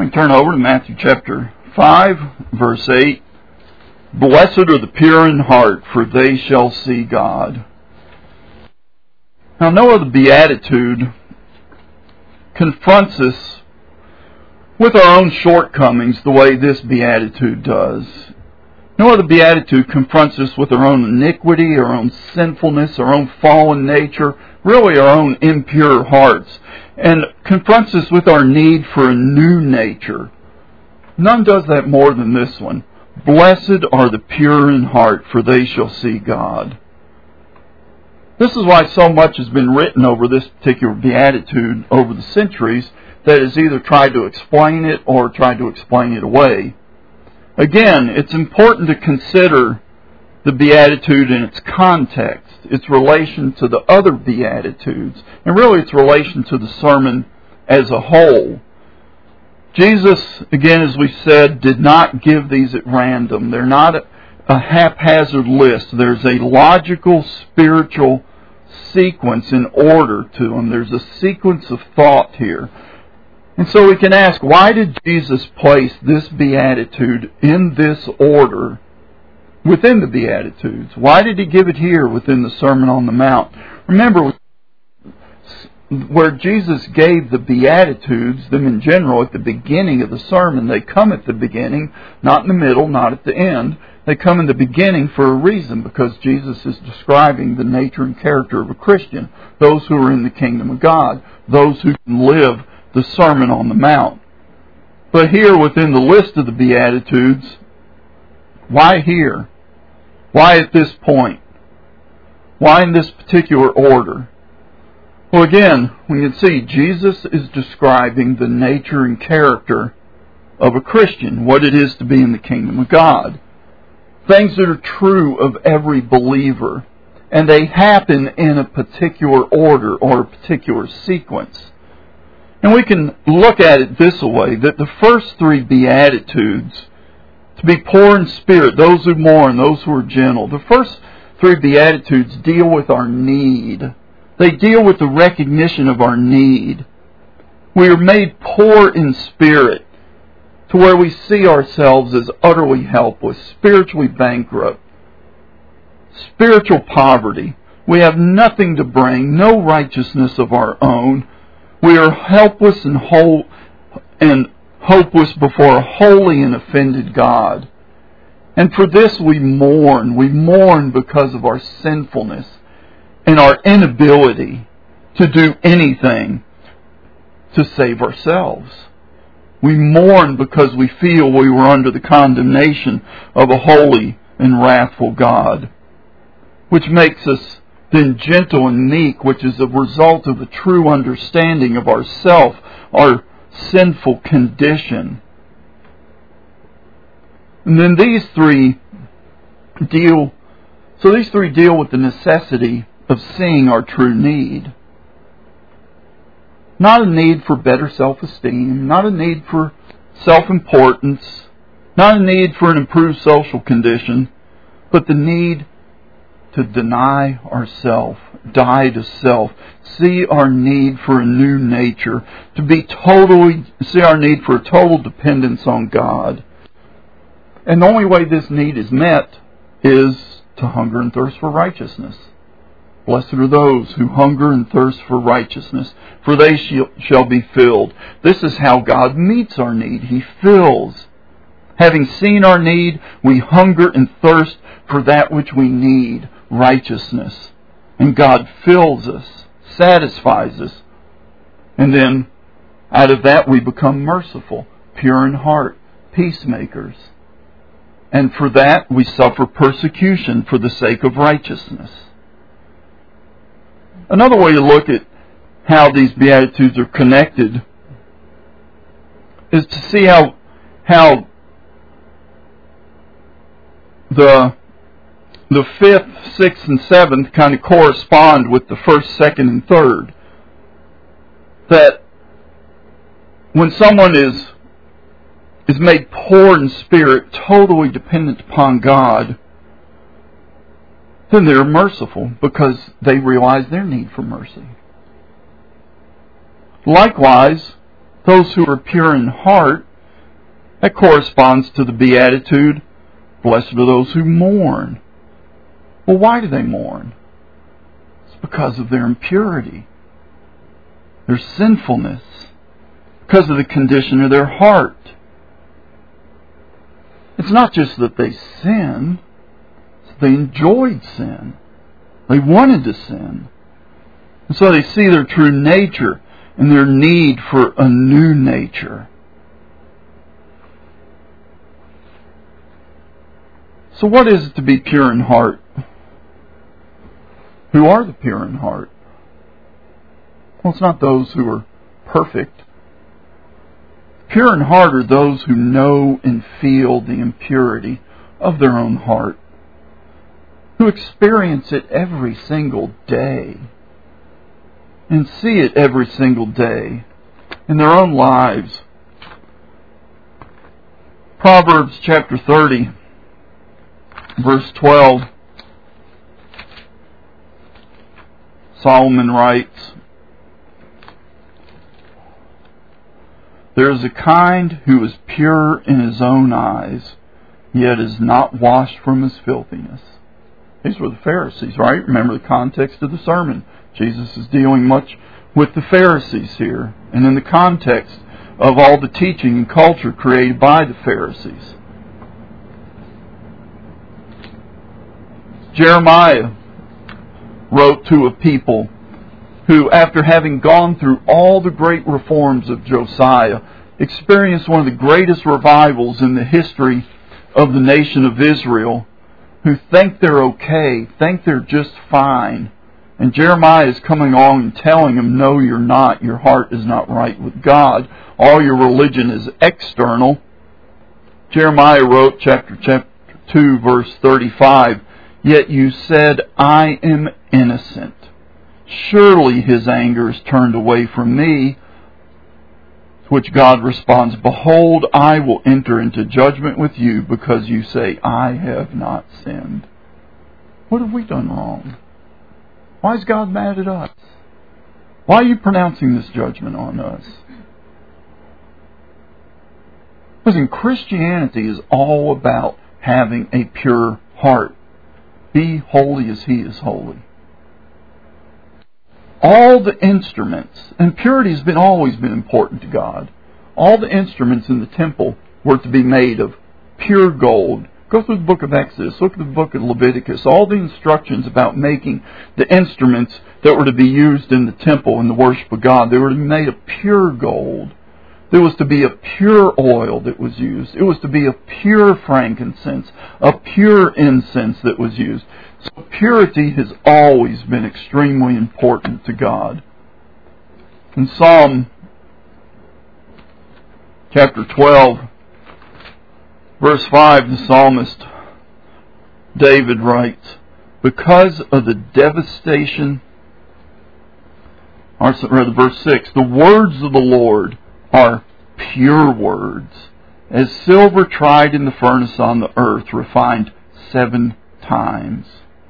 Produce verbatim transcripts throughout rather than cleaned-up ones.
We turn over to Matthew chapter five, verse eight. Blessed are the pure in heart, for they shall see God. Now, no other beatitude confronts us with our own shortcomings the way this beatitude does. No other beatitude confronts us with our own iniquity, our own sinfulness, our own fallen nature, really our own impure hearts, and confronts us with our need for a new nature. None does that more than this one. Blessed are the pure in heart, for they shall see God. This is why so much has been written over this particular beatitude over the centuries that has either tried to explain it or tried to explain it away. Again, it's important to consider the beatitude in its context, its relation to the other beatitudes, and really its relation to the sermon as a whole. Jesus, again, as we said, did not give these at random. They're not a, a haphazard list. There's a logical, spiritual sequence in order to them. There's a sequence of thought here. And so we can ask, why did Jesus place this beatitude in this order within the Beatitudes? Why did He give it here within the Sermon on the Mount? Remember, where Jesus gave the Beatitudes, them in general, at the beginning of the sermon, they come at the beginning, not in the middle, not at the end. They come in the beginning for a reason, because Jesus is describing the nature and character of a Christian, those who are in the kingdom of God, those who can live the Sermon on the Mount. But here within the list of the Beatitudes, why here? Why at this point? Why in this particular order? Well, again, we can see Jesus is describing the nature and character of a Christian, what it is to be in the kingdom of God. Things that are true of every believer, and they happen in a particular order or a particular sequence. And we can look at it this way, that the first three Beatitudes, to be poor in spirit, those who mourn, those who are gentle, the first three Beatitudes deal with our need. They deal with the recognition of our need. We are made poor in spirit, to where we see ourselves as utterly helpless, spiritually bankrupt, spiritual poverty. We have nothing to bring, no righteousness of our own. We are helpless and whole and hopeless before a holy and offended God. And for this we mourn. We mourn because of our sinfulness and our inability to do anything to save ourselves. We mourn because we feel we were under the condemnation of a holy and wrathful God, which makes us then gentle and meek, which is a result of a true understanding of ourself, our sinful condition. And then these three deal, so these three deal with the necessity of seeing our true need. Not a need for better self-esteem, not a need for self-importance, not a need for an improved social condition, but the need to deny ourself, die to self, see our need for a new nature, to be totally, see our need for a total dependence on God. And the only way this need is met is to hunger and thirst for righteousness. Blessed are those who hunger and thirst for righteousness, for they shall be filled. This is how God meets our need. He fills. Having seen our need, we hunger and thirst for that which we need, righteousness. And God fills us, satisfies us. And then out of that we become merciful, pure in heart, peacemakers. And for that we suffer persecution for the sake of righteousness. Another way to look at how these Beatitudes are connected is to see how how the the fifth, sixth, and seventh kind of correspond with the first, second, and third. That when someone is is made poor in spirit, totally dependent upon God, then they're merciful because they realize their need for mercy. Likewise, those who are pure in heart, That corresponds to the beatitude, blessed are those who mourn. Well, why do they mourn? It's because of their impurity, their sinfulness, because of the condition of their heart. It's not just that they sin, it's that they enjoyed sin. They wanted to sin. And so they see their true nature and their need for a new nature. So what is it to be pure in heart? Who are the pure in heart? Well, it's not those who are perfect. Pure in heart are those who know and feel the impurity of their own heart, who experience it every single day and see it every single day in their own lives. Proverbs chapter thirty, verse twelve, Solomon writes, "There is a kind who is pure in his own eyes, yet is not washed from his filthiness." These were the Pharisees, right? Remember the context of the sermon. Jesus is dealing much with the Pharisees here, and in the context of all the teaching and culture created by the Pharisees. Jeremiah wrote to a people who, after having gone through all the great reforms of Josiah, experienced one of the greatest revivals in the history of the nation of Israel, who think they're okay, think they're just fine. And Jeremiah is coming along and telling them, no, you're not. Your heart is not right with God. All your religion is external. Jeremiah wrote, chapter, chapter two, verse thirty-five, "Yet you said, I am innocent. Surely his anger is turned away from me." To which God responds, "Behold, I will enter into judgment with you because you say, I have not sinned." What have we done wrong? Why is God mad at us? Why are you pronouncing this judgment on us? Listen, Christianity is all about having a pure heart. Be holy as He is holy. All the instruments, and purity has been always been important to God. All the instruments in the temple were to be made of pure gold. Go through the book of Exodus, look at the book of Leviticus, all the instructions about making the instruments that were to be used in the temple in the worship of God. They were to be made of pure gold. There was to be a pure oil that was used. It was to be a pure frankincense, a pure incense that was used. So purity has always been extremely important to God. In Psalm chapter twelve, verse five, the psalmist David writes, "Because of the devastation," or rather verse six, "the words of the Lord are pure words, as silver tried in the furnace on the earth, refined seven times."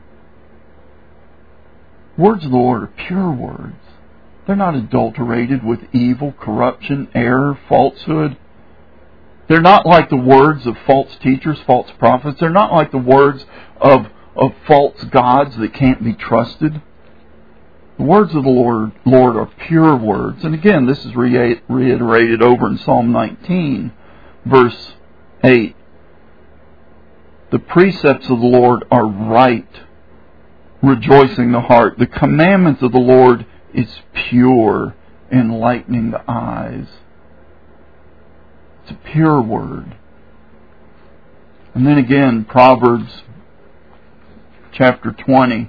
Words of the Lord are pure words. They're not adulterated with evil, corruption, error, falsehood. They're not like the words of false teachers, false prophets. They're not like the words of, of false gods that can't be trusted. The words of the Lord, Lord are pure words. And again, this is re- reiterated over in Psalm nineteen, verse eight. "The precepts of the Lord are right, rejoicing the heart. The commandments of the Lord is pure, enlightening the eyes." It's a pure word. And then again, Proverbs chapter twenty,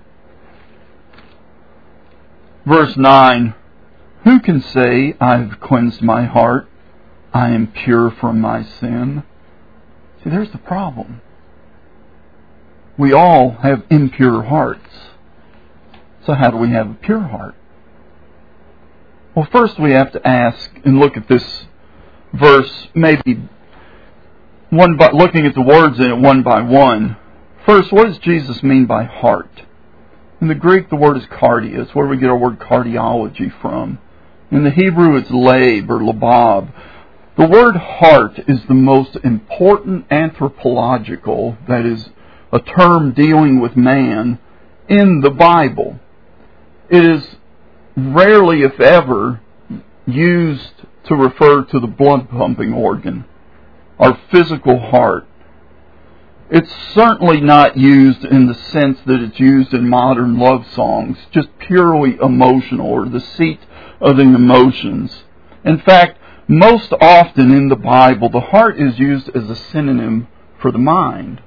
verse nine, "Who can say, I have cleansed my heart, I am pure from my sin?" See, there's the problem. We all have impure hearts. So how do we have a pure heart? Well, first we have to ask and look at this verse, maybe one by looking at the words in it one by one. First, what does Jesus mean by heart? In the Greek, the word is cardia. It's where we get our word cardiology from. In the Hebrew, it's lab or labab. The word heart is the most important anthropological, that is, a term dealing with man, in the Bible. It is rarely, if ever, used to refer to the blood pumping organ, our physical heart. It's certainly not used in the sense that it's used in modern love songs, just purely emotional, or the seat of the emotions. In fact, most often in the Bible, the heart is used as a synonym for the mind.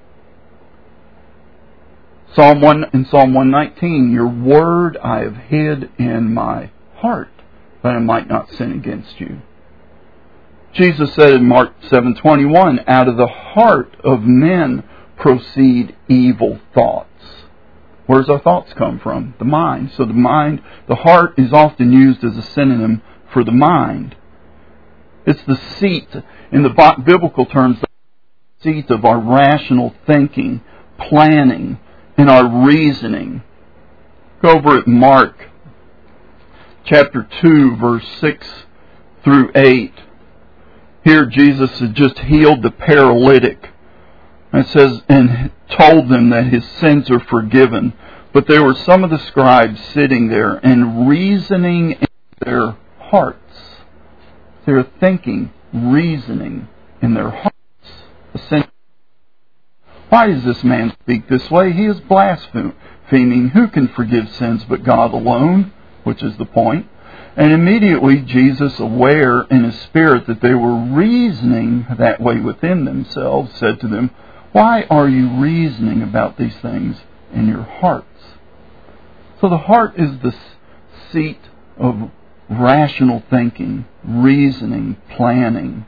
Psalm one, in Psalm one nineteen, your word I have hid in my heart, that I might not sin against you. Jesus said in Mark seven twenty-one, out of the heart of men proceed evil thoughts. Where does our thoughts come from? The mind. So the mind, the heart is often used as a synonym for the mind. It's the seat, in the biblical terms, the seat of our rational thinking, planning, and our reasoning. Go over at Mark chapter two, verse six through eight. Here Jesus had just healed the paralytic. It says, and told them that his sins are forgiven. But there were some of the scribes sitting there and reasoning in their hearts. They're thinking, reasoning in their hearts. Why does this man speak this way? He is blaspheming. Who can forgive sins but God alone? Which is the point. And immediately Jesus, aware in his spirit that they were reasoning that way within themselves, said to them, why are you reasoning about these things in your hearts? So the heart is the seat of rational thinking, reasoning, planning.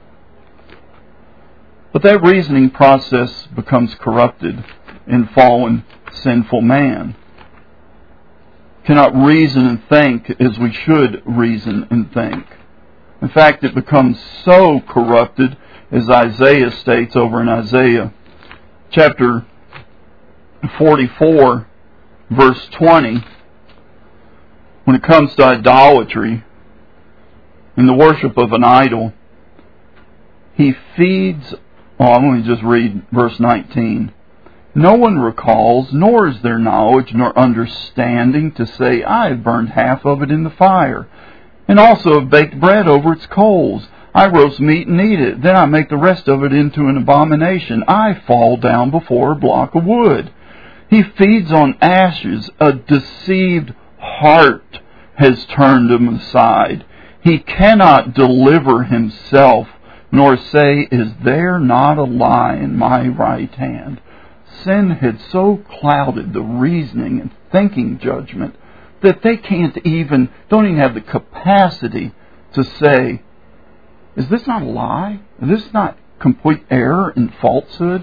But that reasoning process becomes corrupted in fallen, sinful man. Cannot reason and think as we should reason and think. In fact, it becomes so corrupted, as Isaiah states over in Isaiah chapter forty-four, verse twenty, when it comes to idolatry and the worship of an idol, he feeds, oh, I'm going to just read verse nineteen. No one recalls, nor is there knowledge, nor understanding to say, I have burned half of it in the fire, and also have baked bread over its coals. I roast meat and eat it, then I make the rest of it into an abomination. I fall down before a block of wood. He feeds on ashes. A deceived heart has turned him aside. He cannot deliver himself, nor say, is there not a lie in my right hand? Sin had so clouded the reasoning and thinking judgment that they can't even, don't even have the capacity to say, is this not a lie? Is this not complete error and falsehood?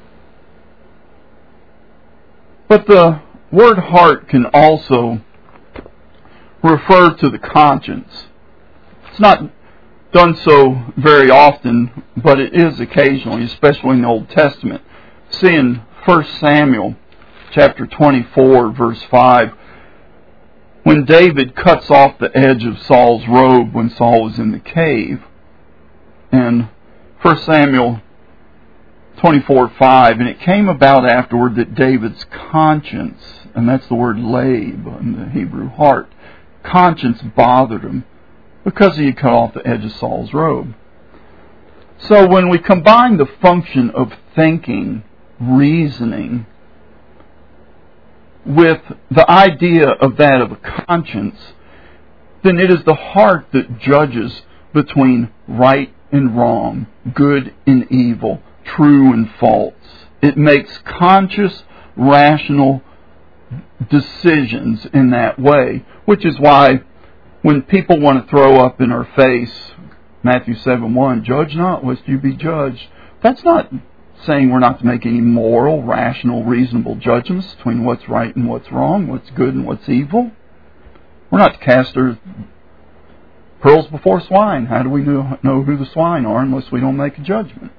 But the word heart can also refer to the conscience. It's not done so very often, but it is occasionally, especially in the Old Testament. See in First Samuel chapter twenty-four, verse five, when David cuts off the edge of Saul's robe when Saul was in the cave. And First Samuel twenty-four five, and it came about afterward that David's conscience, and that's the word lab in the Hebrew heart, conscience bothered him because he had cut off the edge of Saul's robe. So when we combine the function of thinking, reasoning, with the idea of that of a conscience, then it is the heart that judges between right and wrong, good and evil, true and false. It makes conscious, rational decisions in that way, which is why when people want to throw up in our face, Matthew seven one, judge not lest you be judged, that's not saying we're not to make any moral, rational, reasonable judgments between what's right and what's wrong, what's good and what's evil. We're not to cast our pearls before swine. How do we know, know who the swine are unless we don't make a judgment?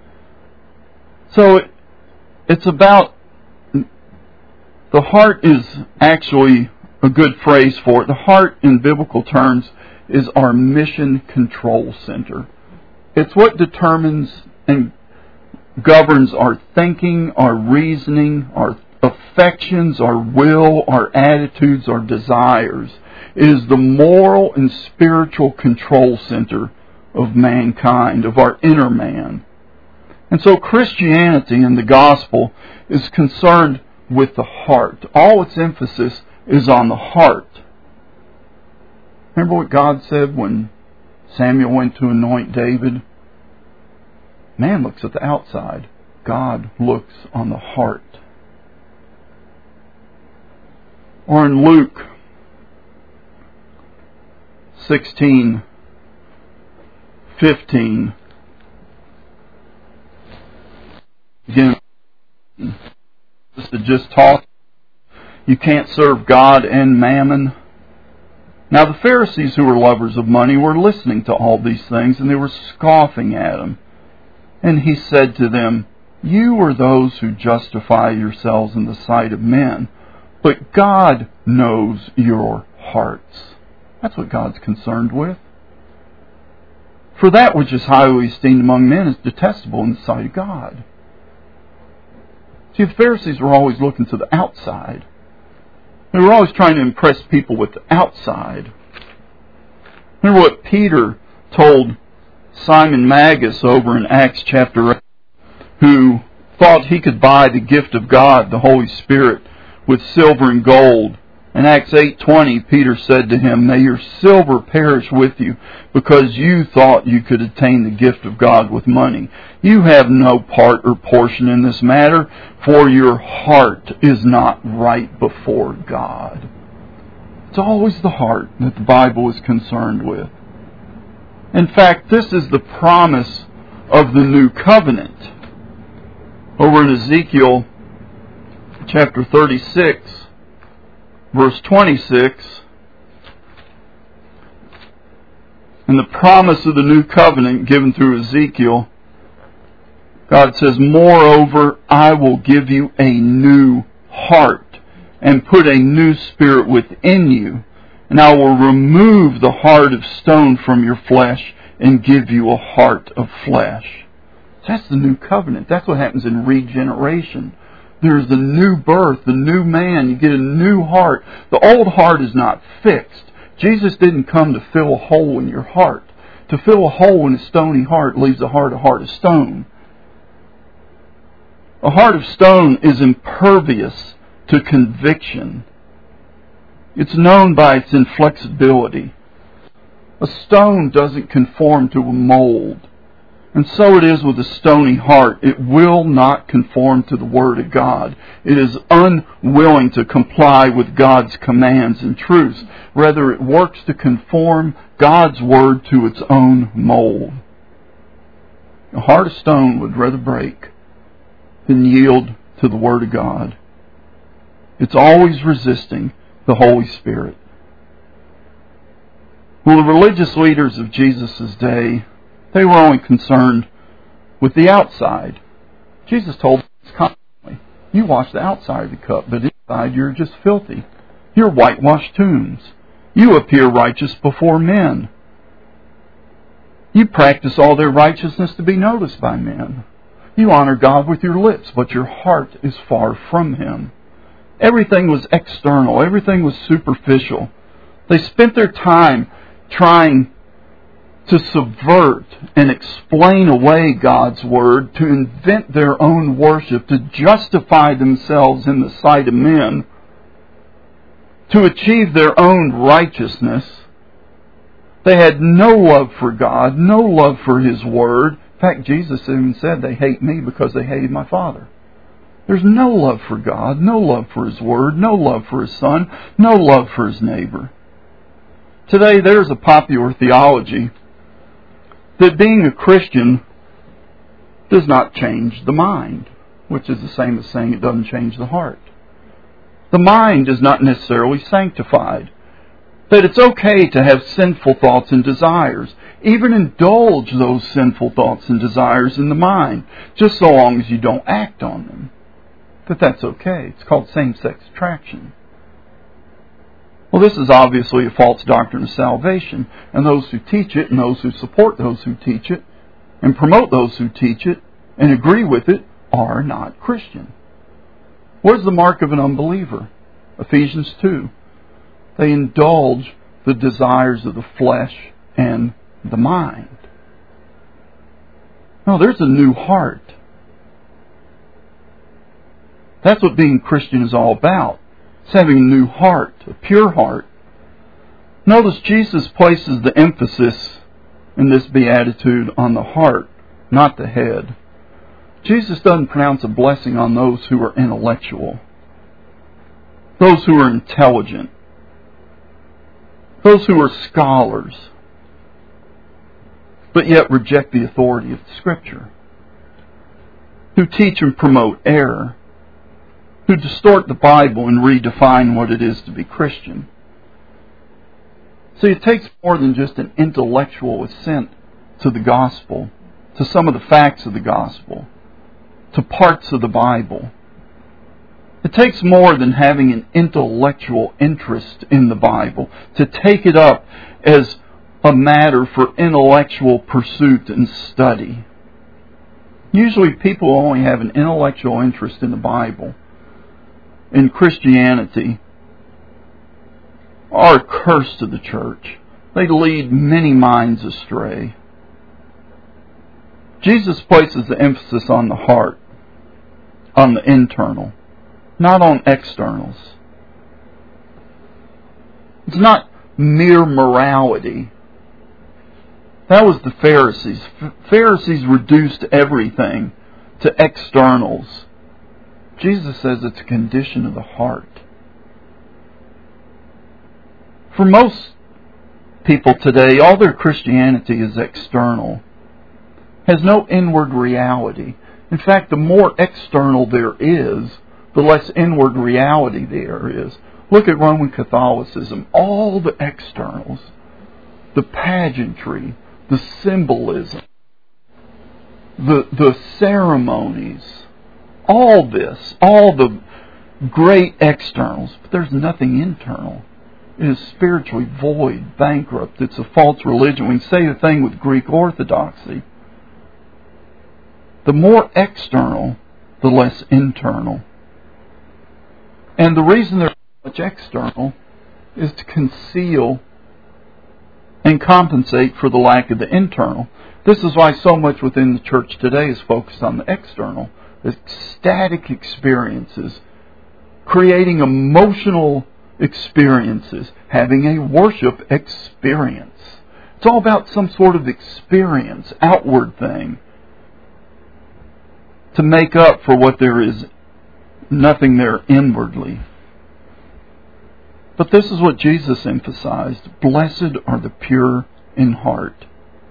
So it, it's about, the heart is actually a good phrase for it. The heart in biblical terms is our mission control center. It's what determines and governs our thinking, our reasoning, our affections, our will, our attitudes, our desires. It is the moral and spiritual control center of mankind, of our inner man. And so Christianity and the gospel is concerned with the heart. All its emphasis is on the heart. Remember what God said when Samuel went to anoint David? Man looks at the outside. God looks on the heart. Or in Luke sixteen fifteen, again, just to just talk, you can't serve God and mammon. Now the Pharisees, who were lovers of money, were listening to all these things, and they were scoffing at him. And he said to them, "You are those who justify yourselves in the sight of men, but God knows your hearts." That's what God's concerned with. For that which is highly esteemed among men is detestable in the sight of God. See, the Pharisees were always looking to the outside. They were always trying to impress people with the outside. Remember what Peter told Simon Magus over in Acts chapter eight, who thought he could buy the gift of God, the Holy Spirit, with silver and gold. In Acts eight twenty, Peter said to him, "May your silver perish with you, because you thought you could attain the gift of God with money. You have no part or portion in this matter, for your heart is not right before God." It's always the heart that the Bible is concerned with. In fact, this is the promise of the new covenant. Over in Ezekiel chapter thirty-six, verse twenty-six, and the promise of the new covenant given through Ezekiel, God says, "Moreover, I will give you a new heart and put a new spirit within you, and I will remove the heart of stone from your flesh and give you a heart of flesh." That's the new covenant. That's what happens in regeneration. There's the new birth, the new man. You get a new heart. The old heart is not fixed. Jesus didn't come to fill a hole in your heart. To fill a hole in a stony heart leaves a heart a heart of stone. A heart of stone is impervious to conviction. It's known by its inflexibility. A stone doesn't conform to a mold. And so it is with a stony heart. It will not conform to the Word of God. It is unwilling to comply with God's commands and truths. Rather, it works to conform God's Word to its own mold. A heart of stone would rather break than yield to the Word of God. It's always resisting the Holy Spirit. Well, the religious leaders of Jesus' day, they were only concerned with the outside. Jesus told us constantly, "You wash the outside of the cup, but inside you're just filthy. You're whitewashed tombs. You appear righteous before men. You practice all their righteousness to be noticed by men. You honor God with your lips, but your heart is far from Him." Everything was external. Everything was superficial. They spent their time trying to subvert and explain away God's Word, to invent their own worship, to justify themselves in the sight of men, to achieve their own righteousness. They had no love for God, no love for His Word. In fact, Jesus even said, "They hate me because they hated my Father." There's no love for God, no love for His Word, no love for His Son, no love for His neighbor. Today there's a popular theology that being a Christian does not change the mind, which is the same as saying it doesn't change the heart. The mind is not necessarily sanctified. That it's okay to have sinful thoughts and desires, even indulge those sinful thoughts and desires in the mind, just so long as you don't act on them. That that's okay. It's called same-sex attraction. Well, this is obviously a false doctrine of salvation, and those who teach it and those who support those who teach it and promote those who teach it and agree with it are not Christian. What is the mark of an unbeliever? Ephesians two. They indulge the desires of the flesh and the mind. No, there's a new heart. That's what being Christian is all about. It's having a new heart, a pure heart. Notice Jesus places the emphasis in this beatitude on the heart, not the head. Jesus doesn't pronounce a blessing on those who are intellectual, those who are intelligent, those who are scholars, but yet reject the authority of the Scripture, who teach and promote error, who distort the Bible and redefine what it is to be Christian. See, it takes more than just an intellectual assent to the gospel, to some of the facts of the gospel, to parts of the Bible. It takes more than having an intellectual interest in the Bible to take it up as a matter for intellectual pursuit and study. Usually people who only have an intellectual interest in the Bible, in Christianity, are a curse to the church. They lead many minds astray. Jesus places the emphasis on the heart, on the internal, not on externals. It's not mere morality. That was the Pharisees. Pharisees reduced everything to externals. Jesus says it's a condition of the heart. For most people today, all their Christianity is external, has no inward reality. In fact, the more external there is, the less inward reality there is. Look at Roman Catholicism. All the externals, the pageantry, the symbolism, the, the ceremonies, all this, all the great externals, but there's nothing internal. It is spiritually void, bankrupt. It's a false religion. We can say the thing with Greek Orthodoxy. The more external, the less internal. And the reason there's so much external is to conceal and compensate for the lack of the internal. This is why so much within the church today is focused on the external. Ecstatic experiences, creating emotional experiences, having a worship experience. It's all about some sort of experience, outward thing, to make up for what there is nothing there inwardly. But this is what Jesus emphasized. Blessed are the pure in heart.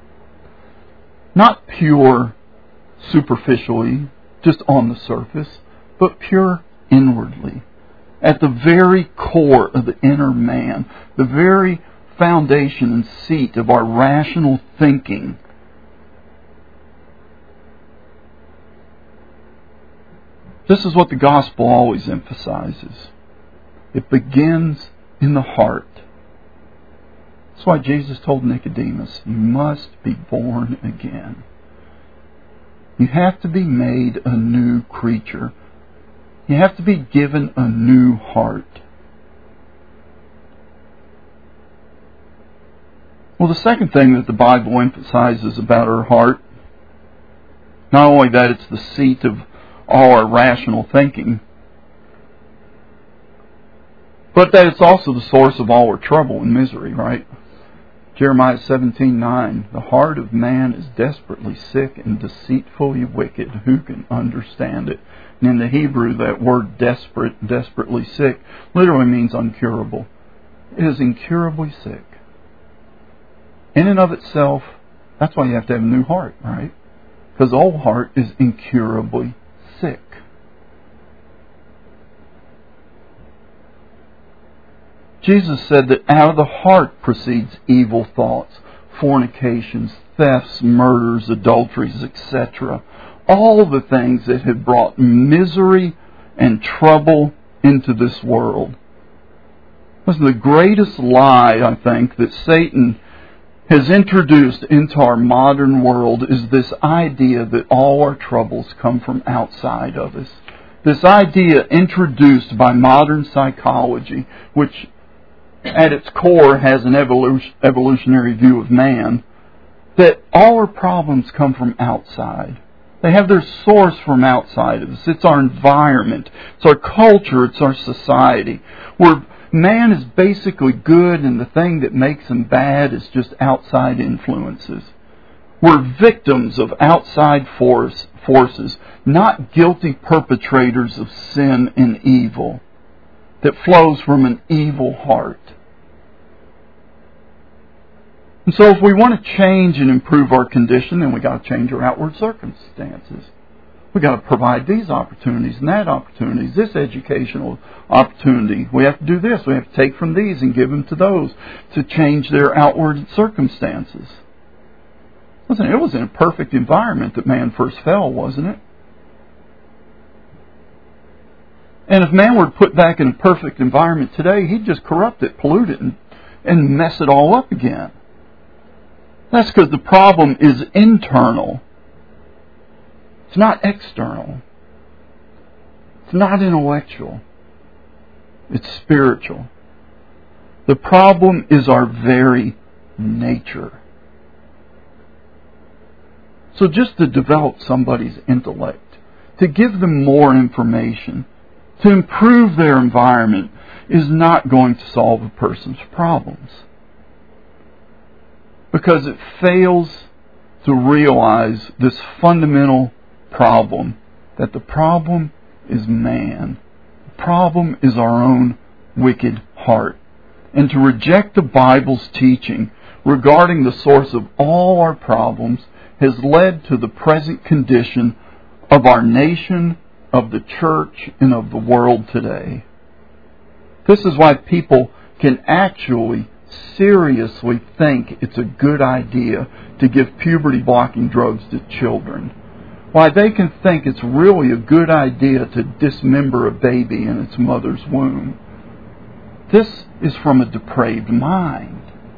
Not pure superficially, just on the surface, but pure inwardly. At the very core of the inner man, the very foundation and seat of our rational thinking. This is what the gospel always emphasizes. It begins in the heart. That's why Jesus told Nicodemus, you must be born again. You have to be made a new creature. You have to be given a new heart. Well, the second thing that the Bible emphasizes about our heart, not only that it's the seat of all our rational thinking, but that it's also the source of all our trouble and misery, right? Jeremiah seventeen nine, the heart of man is desperately sick and deceitfully wicked. Who can understand it? And in the Hebrew, that word desperate, desperately sick, literally means uncurable. It is incurably sick. In and of itself, that's why you have to have a new heart, right? Because the old heart is incurably sick. Jesus said that out of the heart proceeds evil thoughts, fornications, thefts, murders, adulteries, et cetera. All the things that have brought misery and trouble into this world. Listen, the greatest lie, I think, that Satan has introduced into our modern world is this idea that all our troubles come from outside of us. This idea introduced by modern psychology, which at its core has an evolution, evolutionary view of man, that all our problems come from outside. They have their source from outside of us. It's our environment. It's our culture. It's our society. Where man is basically good and the thing that makes him bad is just outside influences. We're victims of outside force, forces, not guilty perpetrators of sin and evil that flows from an evil heart. And so if we want to change and improve our condition, then we got to change our outward circumstances. We got to provide these opportunities and that opportunities, this educational opportunity. We have to do this. We have to take from these and give them to those to change their outward circumstances. Listen, it was in a perfect environment that man first fell, wasn't it? And if man were put back in a perfect environment today, he'd just corrupt it, pollute it, and, and mess it all up again. That's because the problem is internal. It's not external. It's not intellectual. It's spiritual. The problem is our very nature. So just to develop somebody's intellect, to give them more information, to improve their environment is not going to solve a person's problems. Because it fails to realize this fundamental problem, that the problem is man. The problem is our own wicked heart. And to reject the Bible's teaching regarding the source of all our problems has led to the present condition of our nation, of the church, and of the world today. This is why people can actually seriously think it's a good idea to give puberty-blocking drugs to children. Why they can think it's really a good idea to dismember a baby in its mother's womb. This is from a depraved mind.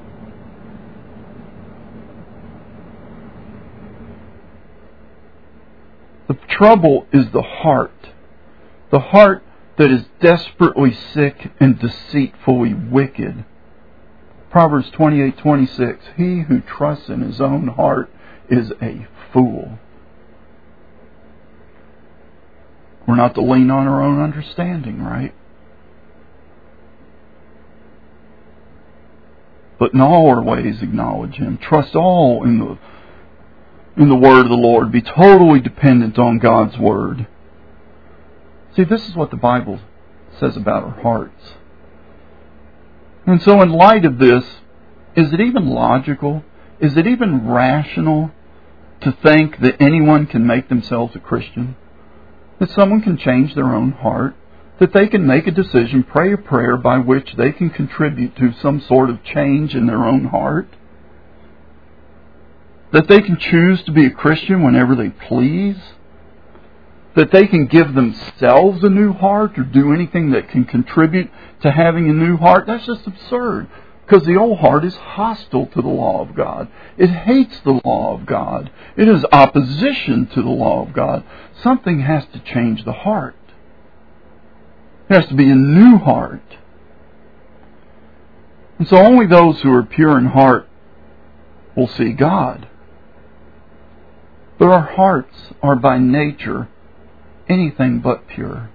The trouble is the heart. The heart that is desperately sick and deceitfully wicked. Proverbs twenty-eight twenty-six, he who trusts in his own heart is a fool. We're not to lean on our own understanding, right? But in all our ways acknowledge Him. Trust all in the in the word of the Lord. Be totally dependent on God's word. See, this is what the Bible says about our hearts. And so in light of this, is it even logical? Is it even rational to think that anyone can make themselves a Christian? That someone can change their own heart? That they can make a decision, pray a prayer by which they can contribute to some sort of change in their own heart? That they can choose to be a Christian whenever they please? That they can give themselves a new heart or do anything that can contribute to having a new heart? That's just absurd. Because the old heart is hostile to the law of God. It hates the law of God. It is opposition to the law of God. Something has to change the heart. There has to be a new heart. And so only those who are pure in heart will see God. But our hearts are by nature anything but pure.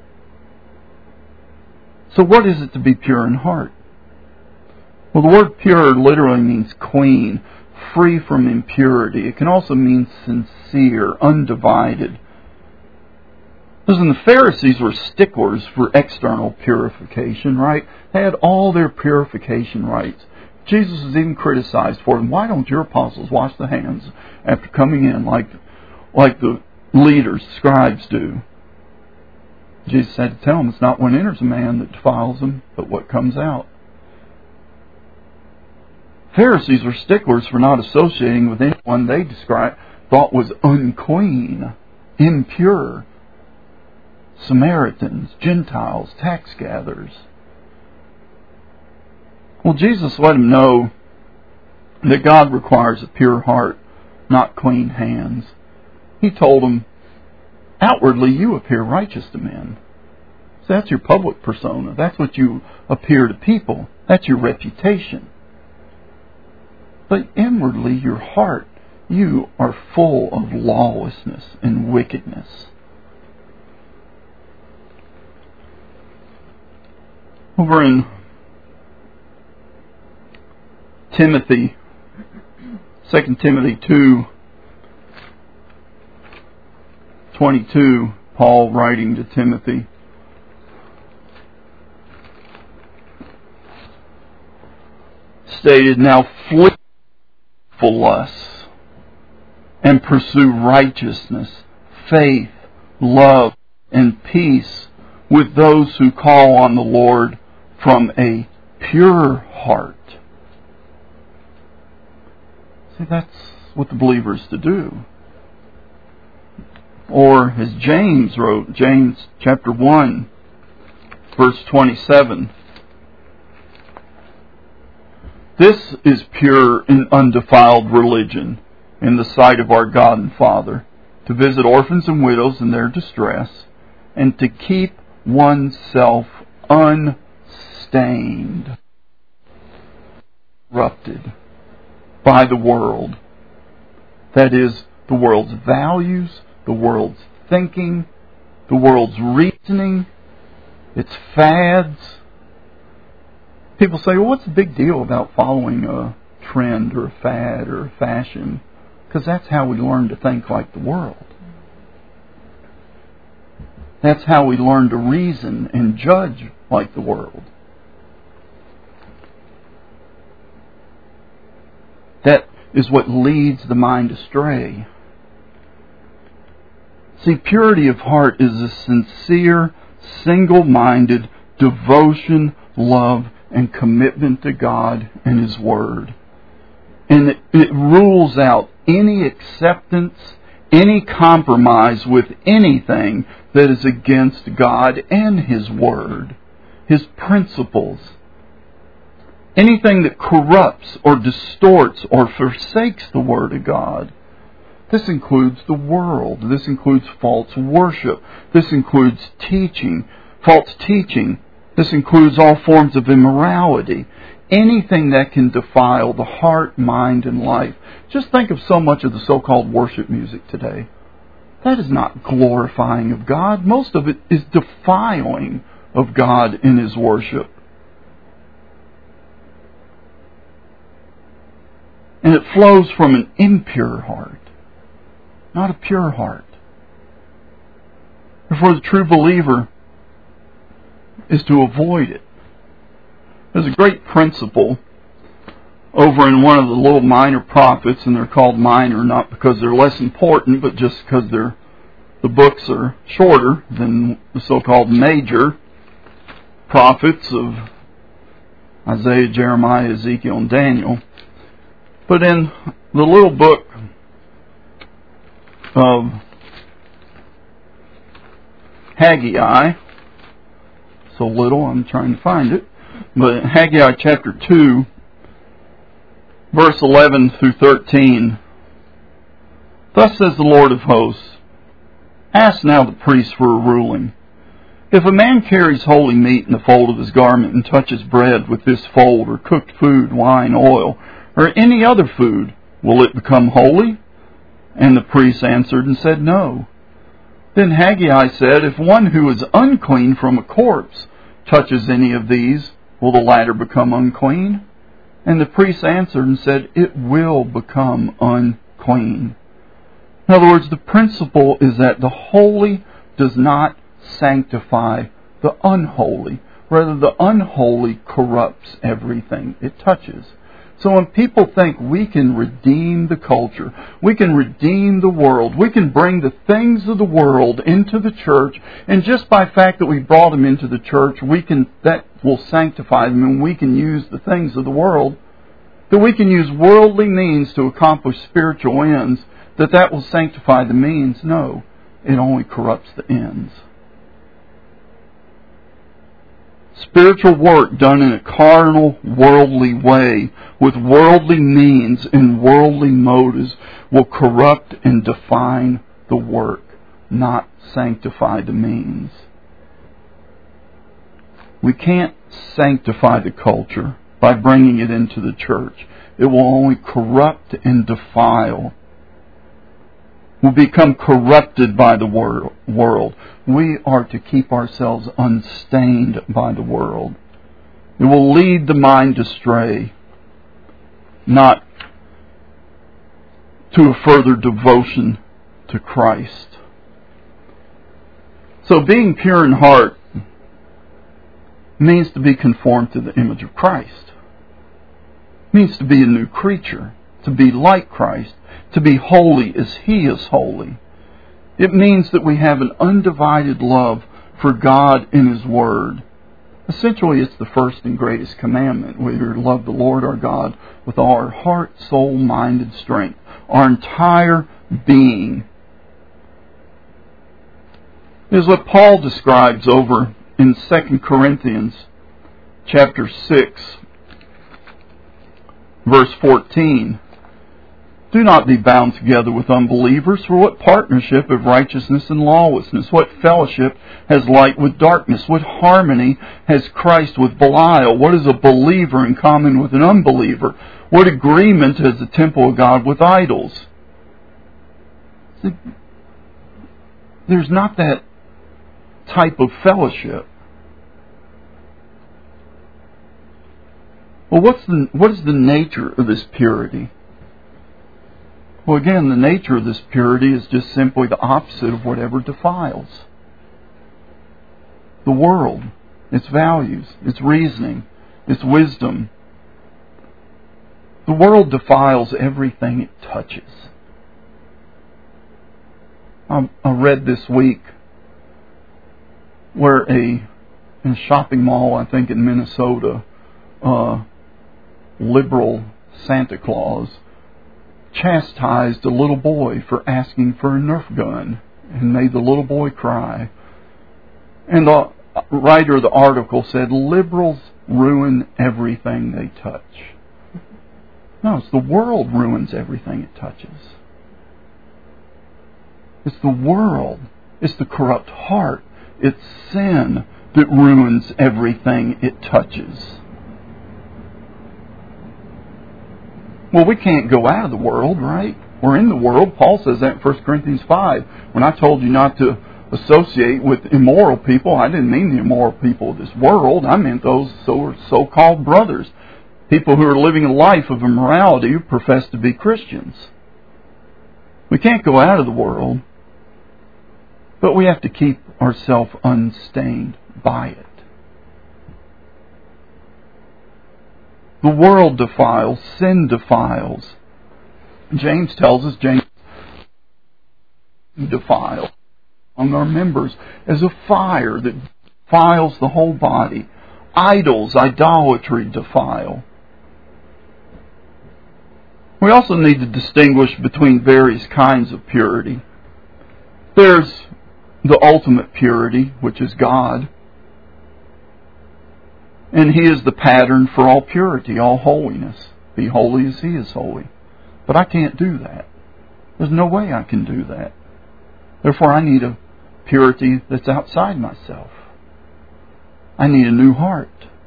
So what is it to be pure in heart? Well, the word pure literally means clean, free from impurity. It can also mean sincere, undivided. Listen, the Pharisees were sticklers for external purification, right? They had all their purification rites. Jesus was even criticized for them. Why don't your apostles wash the hands after coming in like, like the leaders, scribes do? Jesus had to tell them it's not what enters a man that defiles him, but what comes out. Pharisees were sticklers for not associating with anyone they described, thought was unclean, impure. Samaritans, Gentiles, tax gatherers. Well, Jesus let them know that God requires a pure heart, not clean hands. He told them, outwardly you appear righteous to men. So that's your public persona. That's what you appear to people. That's your reputation. But inwardly, your heart, you are full of lawlessness and wickedness. Over in Timothy, Second Timothy two twenty-two, Paul writing to Timothy, stated, now flee from lusts and pursue righteousness, faith, love, and peace with those who call on the Lord from a pure heart. See, that's what the believer is to do. Or as James wrote, James chapter one, verse twenty-seven, this is pure and undefiled religion in the sight of our God and Father, to visit orphans and widows in their distress, and to keep oneself unstained, corrupted by the world. That is, the world's values, the world's thinking, the world's reasoning, its fads. People say, well, what's the big deal about following a trend or a fad or a fashion? Because that's how we learn to think like the world. That's how we learn to reason and judge like the world. That is what leads the mind astray. See, purity of heart is a sincere, single-minded devotion, love, and commitment to God and His Word. And it, it rules out any acceptance, any compromise with anything that is against God and His Word, His principles. Anything that corrupts or distorts or forsakes the Word of God. This includes the world. This includes false worship. This includes teaching, false teaching. This includes all forms of immorality. Anything that can defile the heart, mind, and life. Just think of so much of the so-called worship music today. That is not glorifying of God. Most of it is defiling of God in His worship. And it flows from an impure heart, not a pure heart. Therefore, the true believer is to avoid it. There's a great principle over in one of the little minor prophets, and they're called minor not because they're less important, but just because they're, the books are shorter than the so-called major prophets of Isaiah, Jeremiah, Ezekiel, and Daniel. But in the little book of Haggai, so little, I'm trying to find it, but Haggai chapter two, verse eleven through thirteen, thus says the Lord of hosts, ask now the priests for a ruling. If a man carries holy meat in the fold of his garment and touches bread with this fold, or cooked food, wine, oil, or any other food, will it become holy? And the priests answered and said, no. Then Haggai said, if one who is unclean from a corpse touches any of these, will the latter become unclean? And the priests answered and said, it will become unclean. In other words, the principle is that the holy does not sanctify the unholy. Rather, the unholy corrupts everything it touches. So when people think we can redeem the culture, we can redeem the world, we can bring the things of the world into the church, and just by the fact that we brought them into the church, we can that will sanctify them, and we can use the things of the world, that we can use worldly means to accomplish spiritual ends, that that will sanctify the means. No, it only corrupts the ends. Spiritual work done in a carnal, worldly way, with worldly means and worldly motives, will corrupt and define the work, not sanctify the means. We can't sanctify the culture by bringing it into the church. It will only corrupt and defile. We'll become corrupted by the world. We are to keep ourselves unstained by the world. It will lead the mind astray, not to a further devotion to Christ. So being pure in heart means to be conformed to the image of Christ. It means to be a new creature, to be like Christ, to be holy as He is holy. It means that we have an undivided love for God and His Word. Essentially, it's the first and greatest commandment. We are to love the Lord our God with all our heart, soul, mind, and strength. Our entire being. Is what Paul describes over in Second Corinthians chapter six, verse fourteen. Do not be bound together with unbelievers, for what partnership of righteousness and lawlessness? What fellowship has light with darkness? What harmony has Christ with Belial? What is a believer in common with an unbeliever? What agreement has the temple of God with idols? There's not that type of fellowship. Well, what's the, what is the nature of this purity? Well, again, the nature of this purity is just simply the opposite of whatever defiles. The world, its values, its reasoning, its wisdom. The world defiles everything it touches. I, I read this week where a, in a shopping mall, I think in Minnesota, uh, liberal Santa Claus chastised a little boy for asking for a Nerf gun and made the little boy cry. And the writer of the article said, liberals ruin everything they touch. No, it's the world ruins everything it touches. It's the world. It's the corrupt heart. It's sin that ruins everything it touches. Well, we can't go out of the world, right? We're in the world. Paul says that in First Corinthians five. When I told you not to associate with immoral people, I didn't mean the immoral people of this world. I meant those so-called brothers. People who are living a life of immorality who profess to be Christians. We can't go out of the world, but we have to keep ourselves unstained by it. The world defiles, sin defiles. James tells us, James defiles among our members as a fire that defiles the whole body. Idols, idolatry defile. We also need to distinguish between various kinds of purity. There's the ultimate purity, which is God. And He is the pattern for all purity, all holiness. Be holy as He is holy. But I can't do that. There's no way I can do that. Therefore, I need a purity that's outside myself. I need a new heart.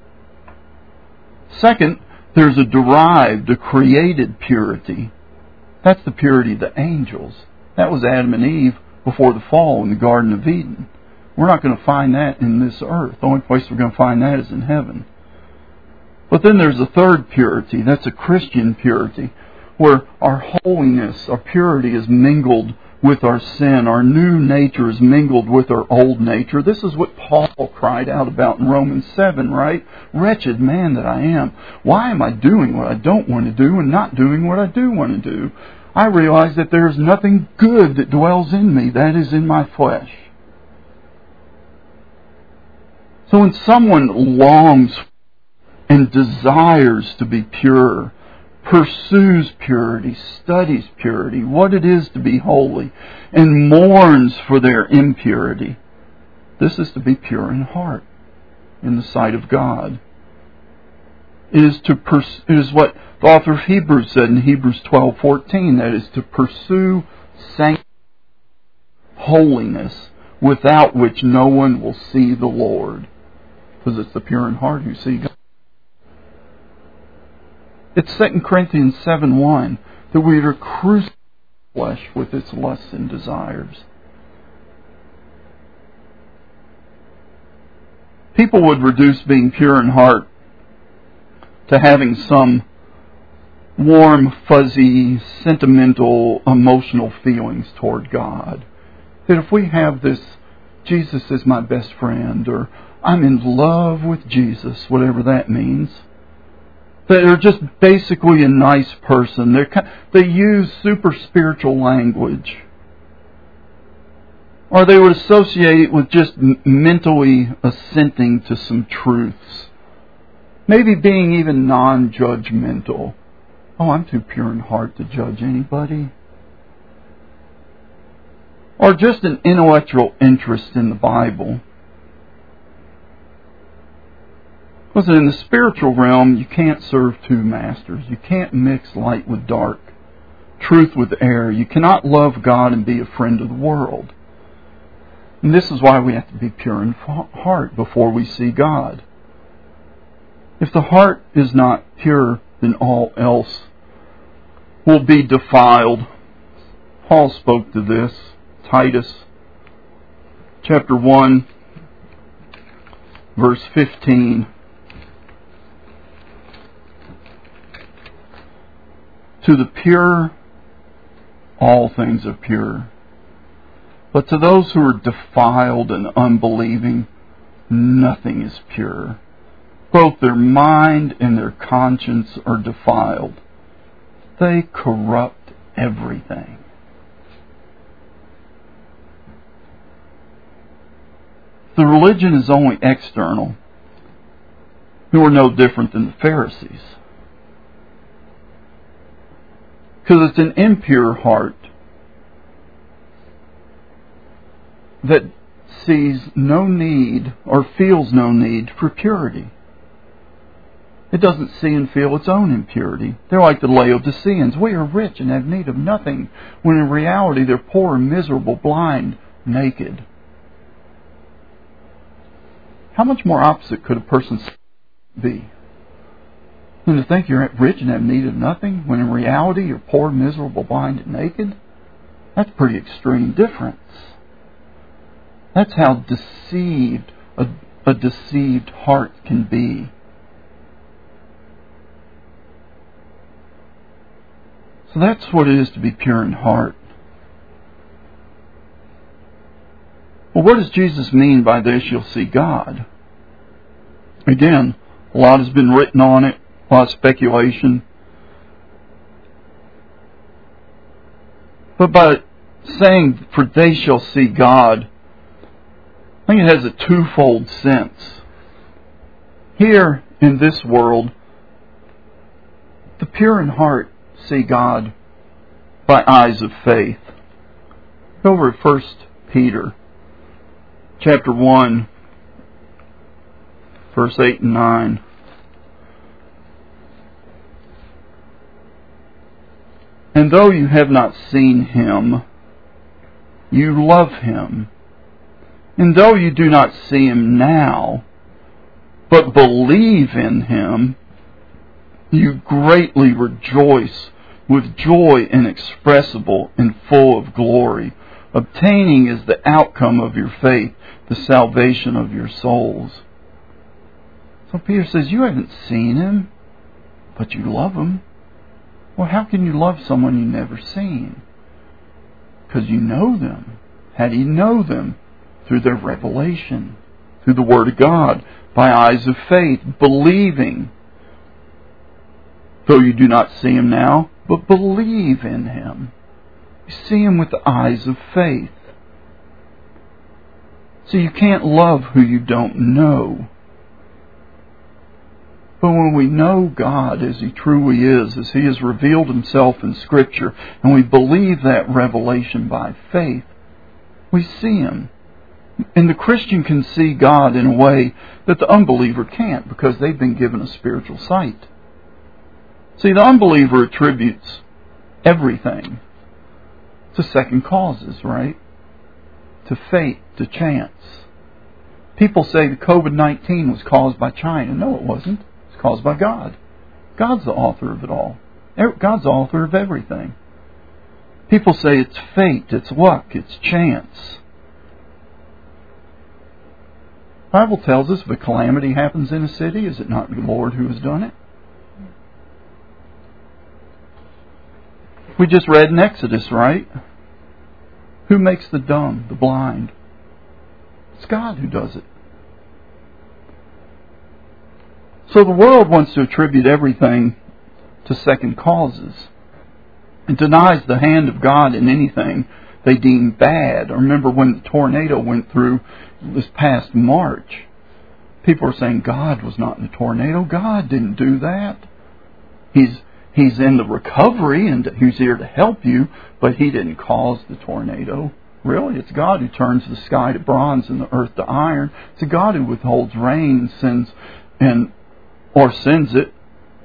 Second, there's a derived, a created purity. That's the purity of the angels. That was Adam and Eve before the fall in the Garden of Eden. We're not going to find that in this earth. The only place we're going to find that is in heaven. But then there's a third purity. That's a Christian purity, where our holiness, our purity is mingled with our sin. Our new nature is mingled with our old nature. This is what Paul cried out about in Romans seven, right? Wretched man that I am. Why am I doing what I don't want to do and not doing what I do want to do? I realize that there is nothing good that dwells in me, that is in my flesh. So when someone longs and desires to be pure, pursues purity, studies purity, what it is to be holy, and mourns for their impurity, this is to be pure in heart. in the sight of God. It is to pers- it is what the author of Hebrews said in Hebrews twelve fourteen, that is to pursue sanctity, holiness, without which no one will see the Lord. Because it's the pure in heart who see God. It's Second Corinthians seven one, that we are crucified to the flesh with its lusts and desires. People would reduce being pure in heart to having some warm, fuzzy, sentimental, emotional feelings toward God. That if we have this, Jesus is my best friend, or I'm in love with Jesus, whatever that means, that they're just basically a nice person. They're, they use super spiritual language. Or they would associate it with just mentally assenting to some truths. Maybe being even non-judgmental. Oh, I'm too pure in heart to judge anybody. Or just an intellectual interest in the Bible. Because in the spiritual realm, you can't serve two masters. You can't mix light with dark, truth with error. You cannot love God and be a friend of the world. And this is why we have to be pure in heart before we see God. If the heart is not pure, then all else will be defiled. Paul spoke to this. Titus chapter one, verse fifteen. To the pure, all things are pure. But to those who are defiled and unbelieving, nothing is pure. Both their mind and their conscience are defiled. They corrupt everything. The religion is only external, who are no different than the Pharisees. Because it's an impure heart that sees no need or feels no need for purity. It doesn't see and feel its own impurity. They're like the Laodiceans. We are rich and have need of nothing, when in reality they're poor, miserable, blind, naked. How much more opposite could a person be than to think you're rich and have need of nothing, when in reality you're poor, miserable, blind, and naked? That's a pretty extreme difference. That's how deceived a, a deceived heart can be. So that's what it is to be pure in heart. Well, what does Jesus mean by this? You'll see God. Again, a lot has been written on it, a lot of speculation. But by saying, for they shall see God, I think it has a twofold sense. Here in this world, the pure in heart see God by eyes of faith. Go over to First Peter chapter one, verse eight and nine. And though you have not seen Him, you love Him. And though you do not see Him now, but believe in Him, you greatly rejoice with joy inexpressible and full of glory, obtaining as the outcome of your faith the salvation of your souls. So Peter says, you haven't seen Him, but you love Him. Well, how can you love someone you've never seen? Because you know them. How do you know them? Through their revelation, through the Word of God, by eyes of faith, believing. Though you do not see Him now, but believe in Him. You see Him with the eyes of faith. So you can't love who you don't know. But when we know God as He truly is, as He has revealed Himself in Scripture, and we believe that revelation by faith, we see Him. And the Christian can see God in a way that the unbeliever can't, because they've been given a spiritual sight. See, the unbeliever attributes everything to second causes, right? To fate, to chance. People say the covid nineteen was caused by China. No, it wasn't. It's caused by God. God's the author of it all. God's the author of everything. People say it's fate, it's luck, it's chance. The Bible tells us if a calamity happens in a city, is it not the Lord who has done it? We just read in Exodus, right? Who makes the dumb, the blind? It's God who does it. So the world wants to attribute everything to second causes and denies the hand of God in anything they deem bad. I remember when the tornado went through this past March. People are saying God was not in the tornado. God didn't do that. He's He's in the recovery and He's here to help you, but He didn't cause the tornado. Really, it's God who turns the sky to bronze and the earth to iron. It's a God who withholds rain and sends and or sends it.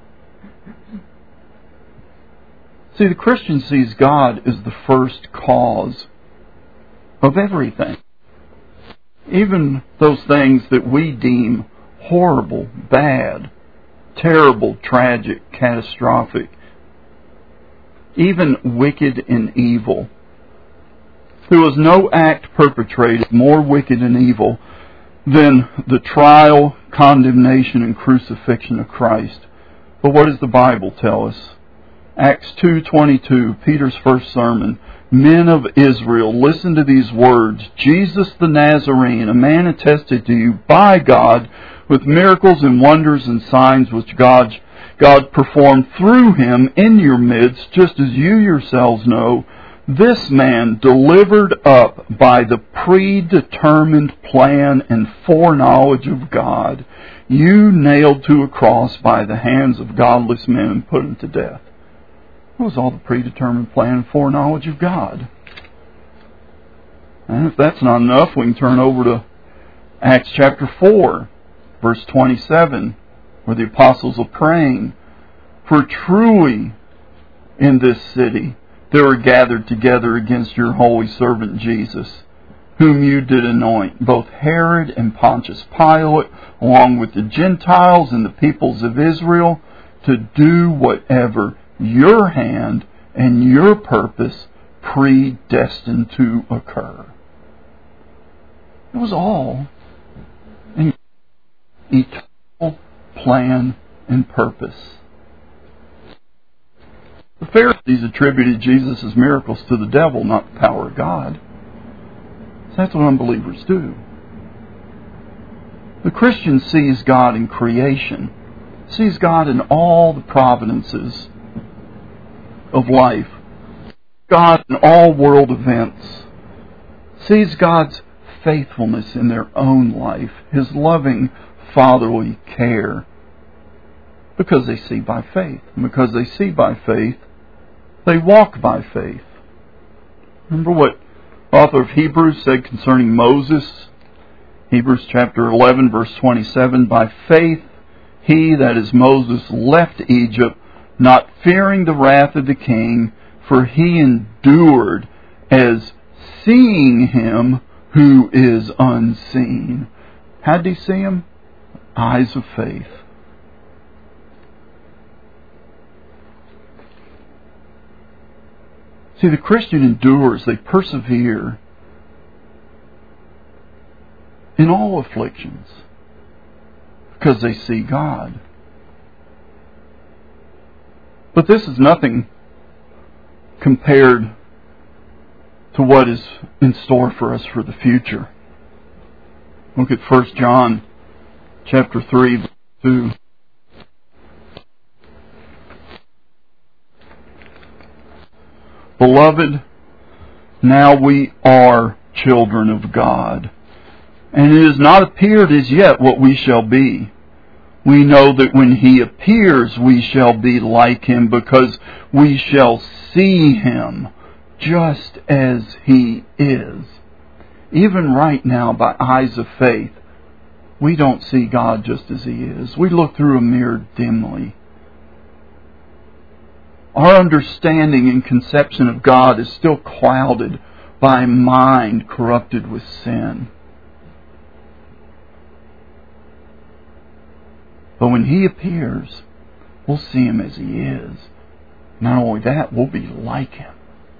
See, the Christian sees God as the first cause of everything. Even those things that we deem horrible, bad, terrible, tragic, catastrophic, even wicked and evil. There was no act perpetrated more wicked and evil than the trial, condemnation, and crucifixion of Christ. But what does the Bible tell us? Acts two twenty-two, Peter's first sermon. Men of Israel, listen to these words. Jesus the Nazarene, a man attested to you by God with miracles and wonders and signs which God, God performed through Him in your midst, just as you yourselves know. This man, delivered up by the predetermined plan and foreknowledge of God, you nailed to a cross by the hands of godless men and put him to death. It was all the predetermined plan and foreknowledge of God. And if that's not enough, we can turn over to Acts chapter four, verse twenty-seven, where the apostles are praying. For truly in this city there are gathered together against your holy servant Jesus, whom you did anoint, both Herod and Pontius Pilate, along with the Gentiles and the peoples of Israel, to do whatever your hand and your purpose predestined to occur. It was all in eternal plan and purpose. The Pharisees attributed Jesus' miracles to the devil, not the power of God. So that's what unbelievers do. The Christian sees God in creation, sees God in all the providences of life, God in all world events, sees God's faithfulness in their own life, His loving fatherly care, because they see by faith. And because they see by faith, they walk by faith. Remember what the author of Hebrews said concerning Moses? Hebrews chapter eleven, verse twenty-seven, by faith he, that is Moses, left Egypt, not fearing the wrath of the king, for he endured as seeing Him who is unseen. How did he see Him? Eyes of faith. See, the Christian endures, they persevere in all afflictions because they see God. But this is nothing compared to what is in store for us for the future. Look at First John chapter three, verse two. Beloved, now we are children of God, and it has not appeared as yet what we shall be. We know that when He appears, we shall be like Him, because we shall see Him just as He is. even right now by eyes of faith, we don't see God just as He is. We look through a mirror dimly. Our understanding and conception of God is still clouded by a mind corrupted with sin. But when He appears, we'll see Him as He is. Not only that, we'll be like Him.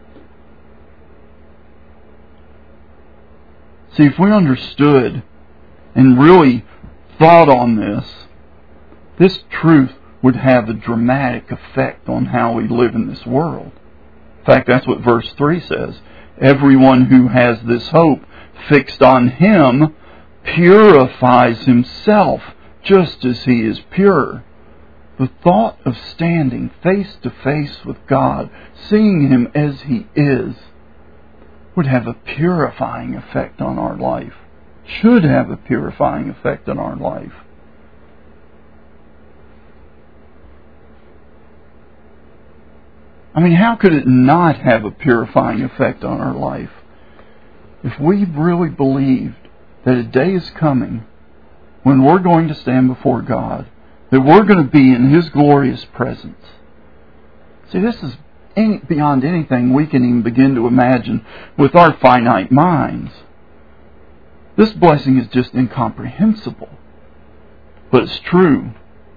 See, if we understood and really thought on this, this truth would have a dramatic effect on how we live in this world. In fact, that's what verse three says. Everyone who has this hope fixed on Him purifies himself just as He is pure. The thought of standing face to face with God, seeing Him as He is, would have a purifying effect on our life. Should have a purifying effect on our life. I mean, how could it not have a purifying effect on our life? If we really believed that a day is coming when we're going to stand before God, that we're going to be in His glorious presence. See, this is any, beyond anything we can even begin to imagine with our finite minds. This blessing is just incomprehensible. But it's true.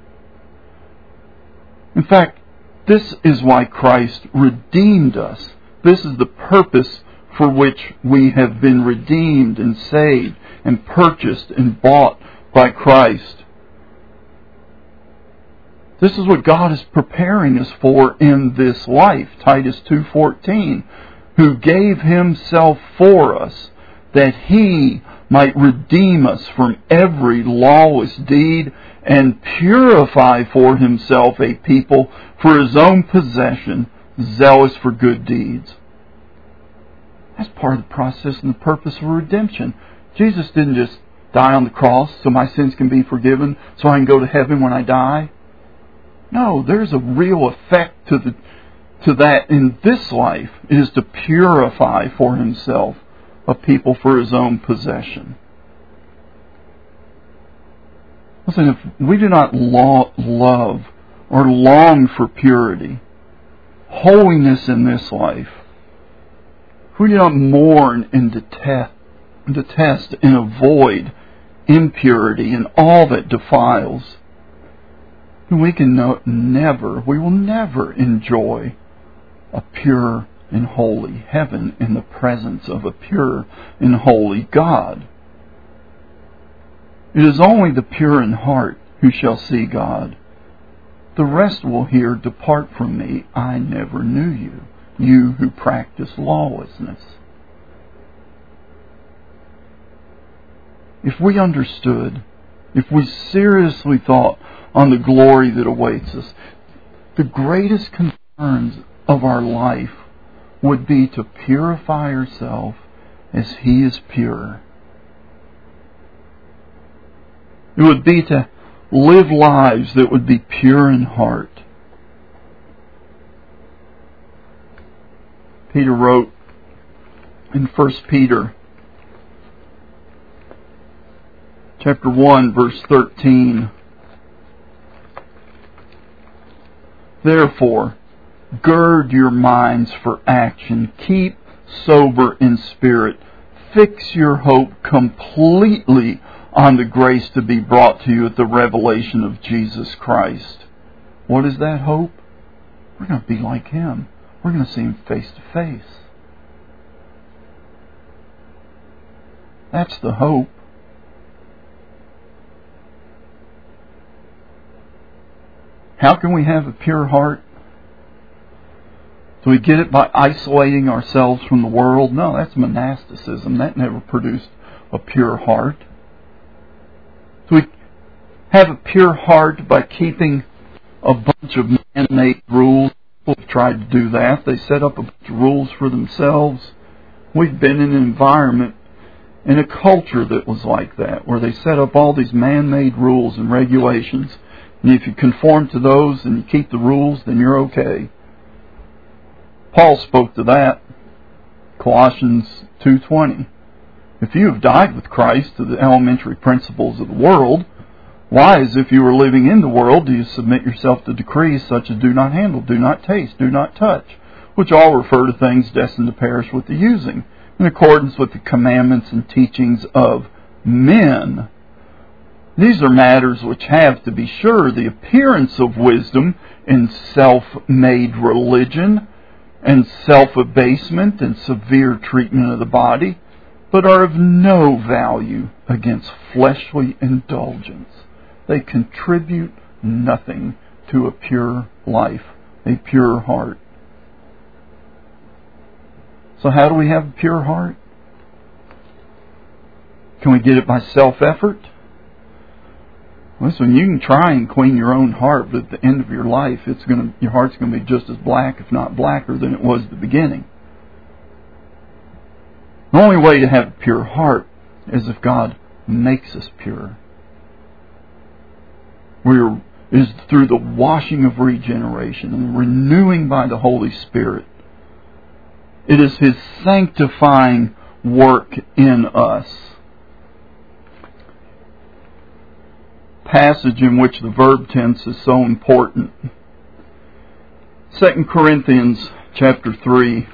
In fact, this is why Christ redeemed us. This is the purpose for which we have been redeemed and saved and purchased and bought by Christ. This is what God is preparing us for in this life. Titus two fourteen, who gave Himself for us, that He might redeem us from every lawless deed and purify for Himself a people for His own possession, zealous for good deeds. That's part of the process and the purpose of redemption. Jesus didn't just die on the cross so my sins can be forgiven, so I can go to heaven when I die. No, there's a real effect to the to that in this life. It is to purify for Himself a people for His own possession. Listen, if we do not lo- love or long for purity, holiness in this life, if we do not mourn and detest, detest and avoid impurity and all that defiles, then we can no, never, we will never enjoy a pure and holy heaven in the presence of a pure and holy God. It is only the pure in heart who shall see God. The rest will hear, "Depart from me, I never knew you, you who practice lawlessness." If we understood, if we seriously thought on the glory that awaits us, the greatest concerns of our life would be to purify ourselves as He is pure. It would be to live lives that would be pure in heart. Peter wrote in First Peter chapter one, verse thirteen, "Therefore, gird your minds for action. Keep sober in spirit. Fix your hope completely on the grace to be brought to you at the revelation of Jesus Christ." What is that hope? We're going to be like Him. We're going to see Him face to face. That's the hope. How can we have a pure heart? Do we get it by isolating ourselves from the world? No, that's monasticism. That never produced a pure heart. Do we have a pure heart by keeping a bunch of man-made rules? People have tried to do that. They set up a bunch of rules for themselves. We've been in an environment, in a culture that was like that, where they set up all these man-made rules and regulations. And if you conform to those and you keep the rules, then you're okay. Paul spoke to that, Colossians two twenty. If you have died with Christ to the elementary principles of the world, why, as if you were living in the world, do you submit yourself to decrees such as do not handle, do not taste, do not touch, which all refer to things destined to perish with the using, in accordance with the commandments and teachings of men? These are matters which have, to be sure, the appearance of wisdom in self-made religion and self-abasement and severe treatment of the body, but are of no value against fleshly indulgence. They contribute nothing to a pure life, a pure heart. So how do we have a pure heart? Can we get it by self-effort? Listen, you can try and clean your own heart, but at the end of your life, it's going to, your heart's going to be just as black, if not blacker, than it was at the beginning. The only way to have a pure heart is if God makes us pure. We're, is through the washing of regeneration and renewing by the Holy Spirit. It is His sanctifying work in us. Passage in which the verb tense is so important. Second Corinthians chapter three,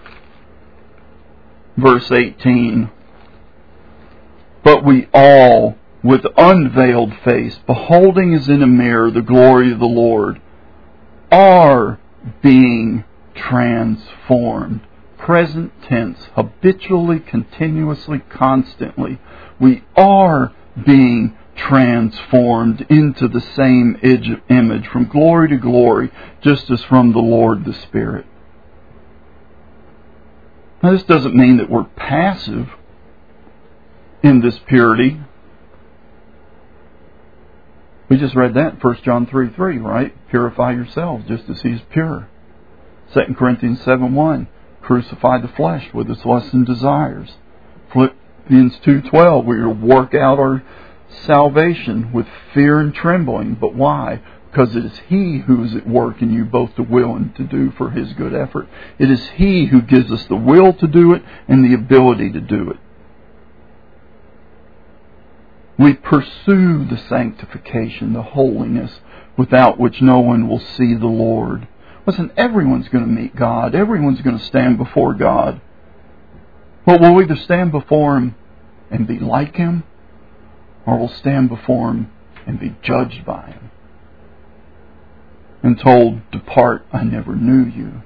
verse eighteen. But we all, with unveiled face, beholding as in a mirror the glory of the Lord, are being transformed. Present tense, habitually, continuously, constantly. We are being transformed into the same image, from glory to glory, just as from the Lord the Spirit. Now, this doesn't mean that we're passive in this purity. We just read that in First John three three, right? Purify yourselves just as He is pure. Second Corinthians seven one, crucify the flesh with its lusts and desires. Philippians two twelve, we are to work out our salvation with fear and trembling. But why? Because it is He who is at work in you both to will and to do for His good effort. It is He who gives us the will to do it and the ability to do it. We pursue the sanctification, the holiness, without which no one will see the Lord. Listen, everyone's going to meet God. Everyone's going to stand before God. But we'll either stand before Him and be like Him, or we'll stand before Him and be judged by Him and told, depart, I never knew you.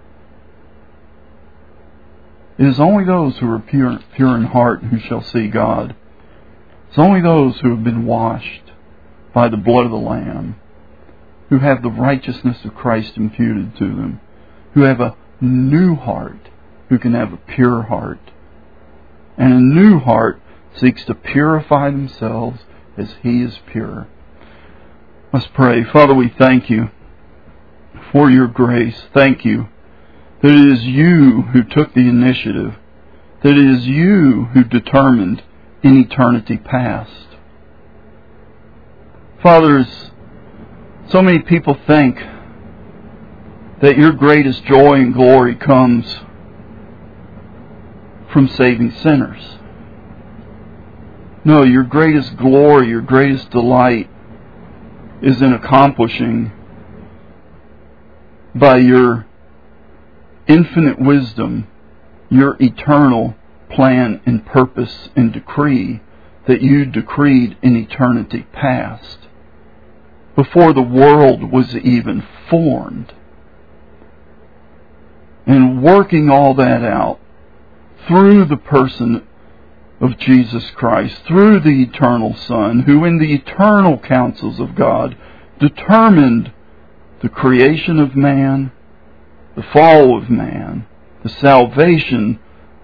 It is only those who are pure, pure in heart who shall see God. It's only those who have been washed by the blood of the Lamb, who have the righteousness of Christ imputed to them, who have a new heart, who can have a pure heart. And a new heart seeks to purify themselves as He is pure. Let's pray. Father, we thank You for Your grace. Thank You that it is You who took the initiative, that it is You who determined in eternity past. Father, so many people think that Your greatest joy and glory comes from saving sinners. No, Your greatest glory, Your greatest delight is in accomplishing by Your infinite wisdom, Your eternal plan and purpose and decree that You decreed in eternity past, before the world was even formed. And working all that out through the person of Jesus Christ, through the eternal Son, who in the eternal counsels of God determined the creation of man, the fall of man, the salvation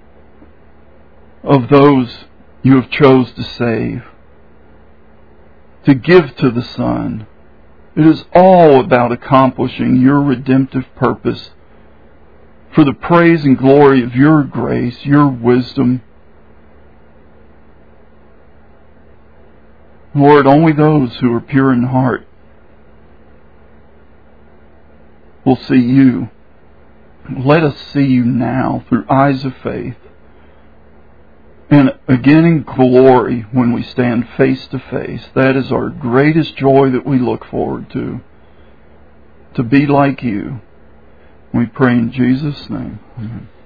of those You have chose to save, to give to the Son. It is all about accomplishing Your redemptive purpose for the praise and glory of Your grace, Your wisdom. Lord, only those who are pure in heart will see You. Let us see You now through eyes of faith, and again in glory when we stand face to face. That is our greatest joy that we look forward to. To be like you. We pray in Jesus' name. Amen.